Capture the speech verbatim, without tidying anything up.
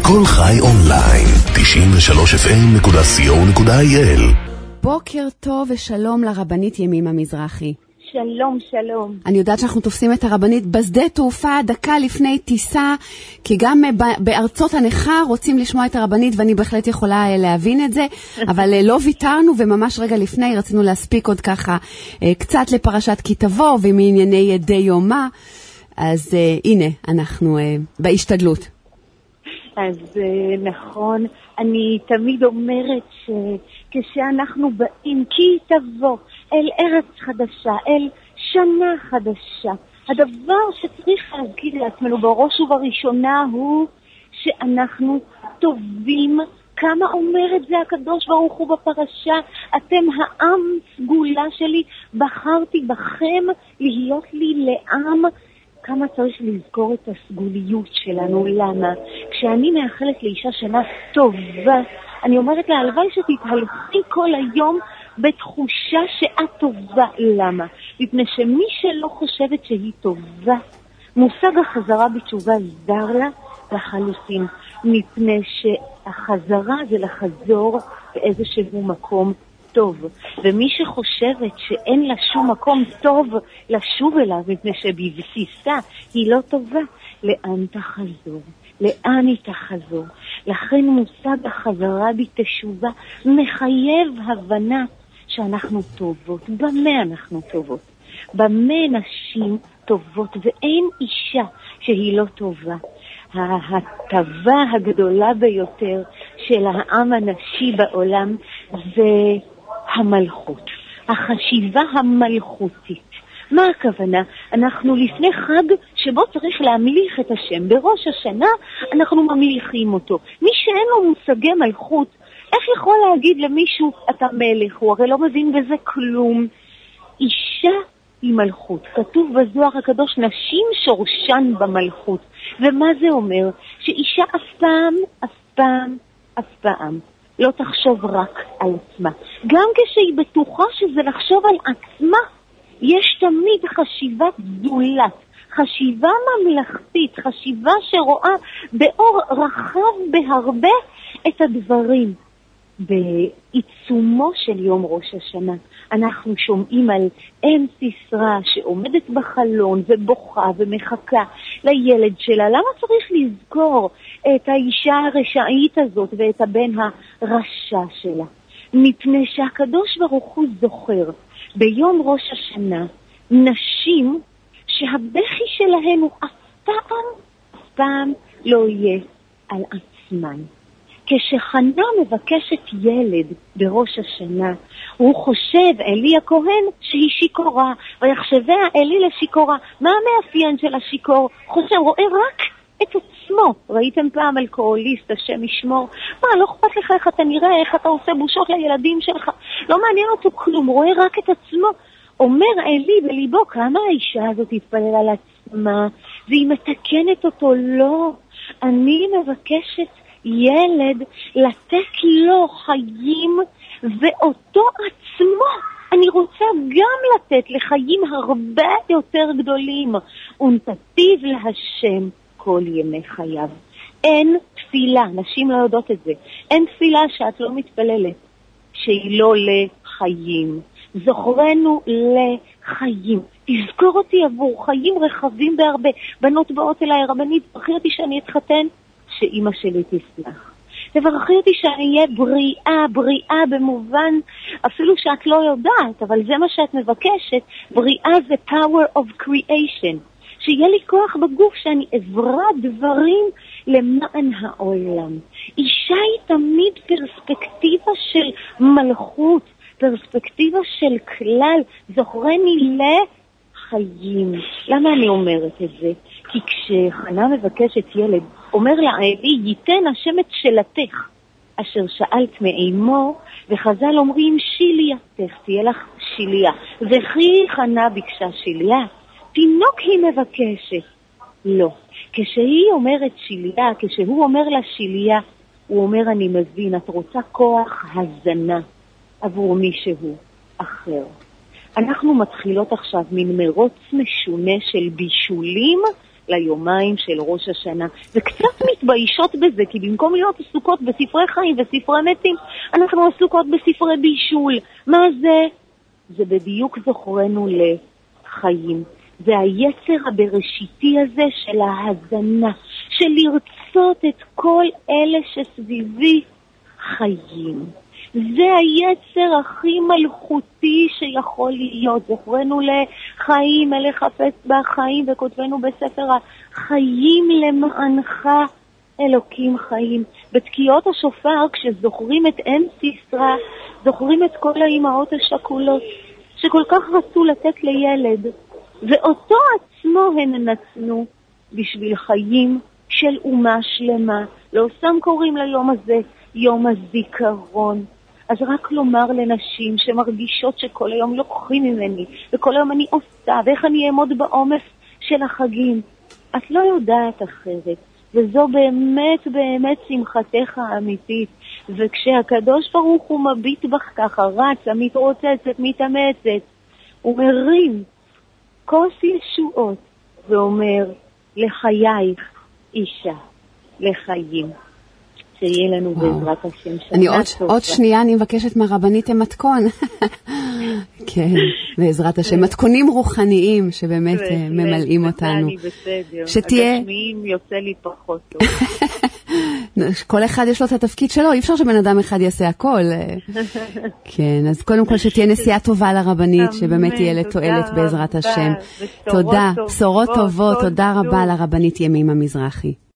כל חי אונליין, תשעים ושלוש אף אם נקודה סי או נקודה איי אל. בוקר טוב ושלום לרבנית ימימה מזרחי. שלום, שלום. אני יודעת שאנחנו תופסים את הרבנית בשדה תעופה דקה לפני טיסה, כי גם בארצות הנחה רוצים לשמוע את הרבנית, ואני בהחלט יכולה להבין את זה, אבל לא ויתרנו, וממש רגע לפני רצינו להספיק עוד ככה קצת לפרשת כי תבוא, ומענייני ידי יומה, אז הנה, אנחנו בהשתדלות. אז נכון, אני תמיד אומרת שכשאנחנו באים כי תבוא אל ארץ חדשה, אל שנה חדשה, הדבר שצריך להזכיר לעצמנו בראש ובראשונה הוא שאנחנו טובים. כמה אומר את זה הקדוש ברוך הוא בפרשה, אתם העם סגולה שלי, בחרתי בכם להיות לי לעם. כמה צריך לזכור את הסגוליות שלנו. למה? כשאני מאחלת לאישה שנה טובה, אני אומרת לה, הלוואי שתתהלכי כל היום בתחושה שאת טובה. למה? מפני שמי שלא חושבת שהיא טובה, מושג החזרה בתשובה זר לה לחלוטין, מפני שהחזרה זה לחזור באיזשהו מקום טוב, ומי שחושבת שאין לה שום מקום טוב לשוב אליו, מפני שבבסיסה היא לא טובה, לאן תחזור? לאן היא תחזור? לכן מושג החזרה בתשובה מחייב הבנה שאנחנו טובות. במה אנחנו טובות? במה נשים טובות? ואין אישה שהיא לא טובה. ההטבה הגדולה ביותר של העם הנשי בעולם זה המלכות, החשיבה המלכותית. מה הכוונה? אנחנו לפני חג שבו צריך להמליך את השם. בראש השנה אנחנו ממליכים אותו. מי שאין לו מושגי מלכות, איך יכול להגיד למישהו אתה מלך? הוא הרי לא מבין בזה כלום. אישה היא מלכות. כתוב בזוהר הקדוש, נשים שורשן במלכות. ומה זה אומר? שאישה אף פעם, אף פעם, אף פעם לא תחשוב רק על עצמה. גם כשהיא בטוחה שזה לחשוב על עצמה, יש תמיד חשיבה זולת, חשיבה ממלכתית, חשיבה שרואה באור רחב בהרבה את הדברים. בעיצומו של יום ראש השנה אנחנו שומעים על אם סיסרא שעומדת בחלון ובוכה ומחכה לילד שלה. למה צריך לזכור את האישה הרשעית הזאת ואת הבן הרשע שלה? מפני שהקדוש ברוך הוא זוכר ביום ראש השנה נשים שהבכי שלהן הוא אף פעם, אף פעם לא יהיה על עצמן. כשחנה מבקשת ילד בראש השנה, הוא חושב, אלי הכהן, שהיא שיקורה, ויחשביה אלי לשיקורה. מה המאפיין של השיקור? חושב, רואה רק את עצמו. ראיתם פעם אלכוהוליסט, השם ישמור? מה, לא אכפת לך איך אתה נראה, איך אתה עושה בושות לילדים שלך? לא מעניין אותו כלום, רואה רק את עצמו. אומר אלי בליבו, כמה האישה הזאת תתפלל על עצמה, והיא מתקנת אותו. לא, אני מבקשת ילד, לתת לו חיים, ואותו עצמו אני רוצה גם לתת לחיים הרבה יותר גדולים. ונתתיו להשם כל ימי חייו. אין תפילה, נשים לא יודעות את זה, אין תפילה שאת לא מתפללת שהיא לא לחיים. זוכרנו לחיים, תזכור אותי עבור חיים רחבים בהרבה. בנות באות אליי, רבנית, תברכי אותי שאני אתחתן, שאמא שלי תסלח. תברכי אותי שאני אהיה בריאה, בריאה במובן אפילו שאת לא יודעת, אבל זה מה שאת מבקשת. בריאה זה power of creation, שיהיה לי כוח בגוף שאני אברא דברים למען העולם. אישה היא תמיד פרספקטיבה של מלכות, פרספקטיבה של כלל. זוכרני לחיים. למה אני אומרת את זה? כי כשחנה מבקשת ילד, אומר לה אלי, ייתן השם את שלתך אשר שאלת מאמו, וחז"ל אומרים שילייתך, תהיה לך שיליה. וכי חנה ביקשה שיליה, תינוק היא מבקשת. לא. כשהיא אומרת שיליה, כשהוא אומר לה שיליה, הוא אומר אני מבין, את רוצה כוח הזנה עבור מישהו אחר. אנחנו מתחילות עכשיו מן מרוץ משונה של בישולים ליומיים של ראש השנה. וקצת מתביישות בזה, כי במקום להיות עסוקות בספרי חיים וספרי מתים, אנחנו עסוקות בספרי בישול. מה זה? זה בדיוק זוכרנו לחיים. זה היצר הבראשיתי הזה של ההזנה, של לרצות את כל אלה שסביבי חיים. זה היצר הכי מלכותי שיכול להיות. זוכרנו לחיים, אלה חפש בחיים, וכותבנו בספר החיים למענך אלוקים חיים. בתקיעות השופר, כשזוכרים את אם סיסרא, זוכרים את כל האימהות השכולות שכל כך רצו לתת לילד, ואותו עצמו הן נתנו בשביל חיים של אומה שלמה. לא סתם קוראים ליום הזה יום הזיכרון. אז רק לומר לנשים שמרגישות שכל היום לוקחים ממני, וכל היום אני עושה, ואיך אני אעמוד בעומס של החגים. את לא יודעת אחרת, וזו באמת באמת שמחתך האמיתית. וכשהקדוש ברוך הוא מביט בך ככה, רצה, מתרוצצת, מתאמצת, הוא מרים כוס ישועות, ואומר, לחייך אישה, לחיים. שיהיה לנו וואו. בעזרת השם שנה אני עוד, טובה. עוד שנייה אני מבקשת מהרבנית המתכון. כן, בעזרת השם. מתכונים רוחניים שבאמת ממלאים אותנו. אני בסדר. שתהיה... הגשמיים יוצא לי פחות טוב. כל אחד יש לו את התפקיד שלו, אי אפשר שבן אדם אחד יעשה הכל. כן, אז קודם כל שתהיה נסיעה טובה לרבנית, שבאמת תהיה לתועלת בעזרת השם. תודה, בשורות טובות, תודה רבה לרבנית ימימה מזרחי.